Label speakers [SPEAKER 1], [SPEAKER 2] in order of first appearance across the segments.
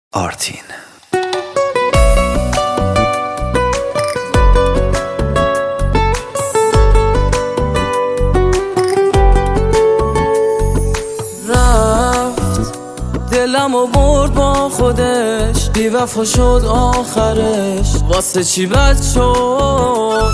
[SPEAKER 1] آرتین.
[SPEAKER 2] رفت دلمو برد با خودش، بی‌وفا شد آخرش. واسه چی بد شد؟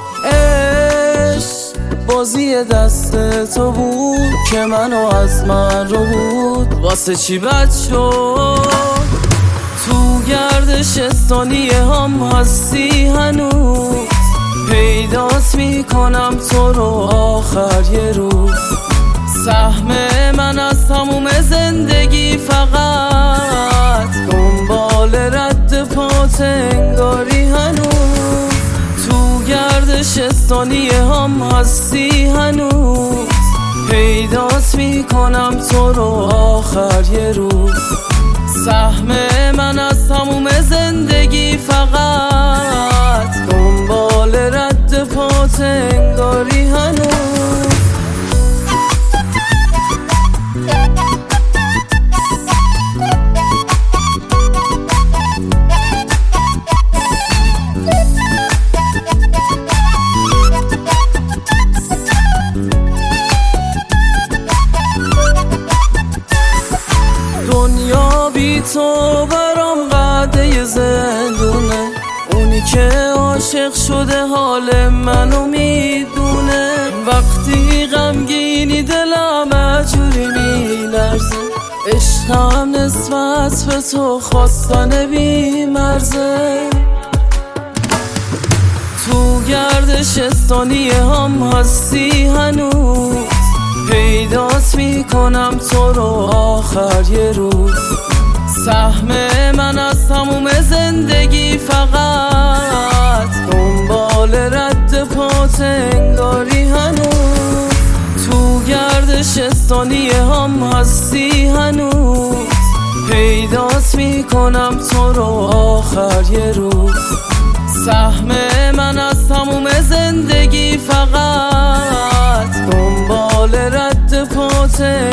[SPEAKER 2] عشق بازی دست تو بود که منو از من رو بود. واسه چی بد شد؟ تو گردش ثانیه هم هستی هنوز، پیدات میکنم تو رو آخر یه روز. سهم من از تموم زندگی فقط دنبال رد پات انگاری هنوز. تو گردش ثانیه هم هستی هنوز، پیدات میکنم تو رو آخر یه روز. سهم من از تموم زندگی فقط دنبال رد پات انگاری هنوز. دنیا بی تو برام قده زندونه، اونی که عاشق شده حال منو میدونه. وقتی غمگینی دلم اجوری میلرزه، عشقم نسبت به تو خواستن بی مرزه. تو گردش ثانیه هم هستی هنوز، پیدات میکنم تو رو آخر یه روز. سهم من از تموم زندگی فقط دنبال رد پات انگاری هنوز. تو گردش ثانیه هم هستی هنوز، پیدات میکنم تو رو آخر یه روز. سهم من از تموم زندگی فقط دنبال رد پات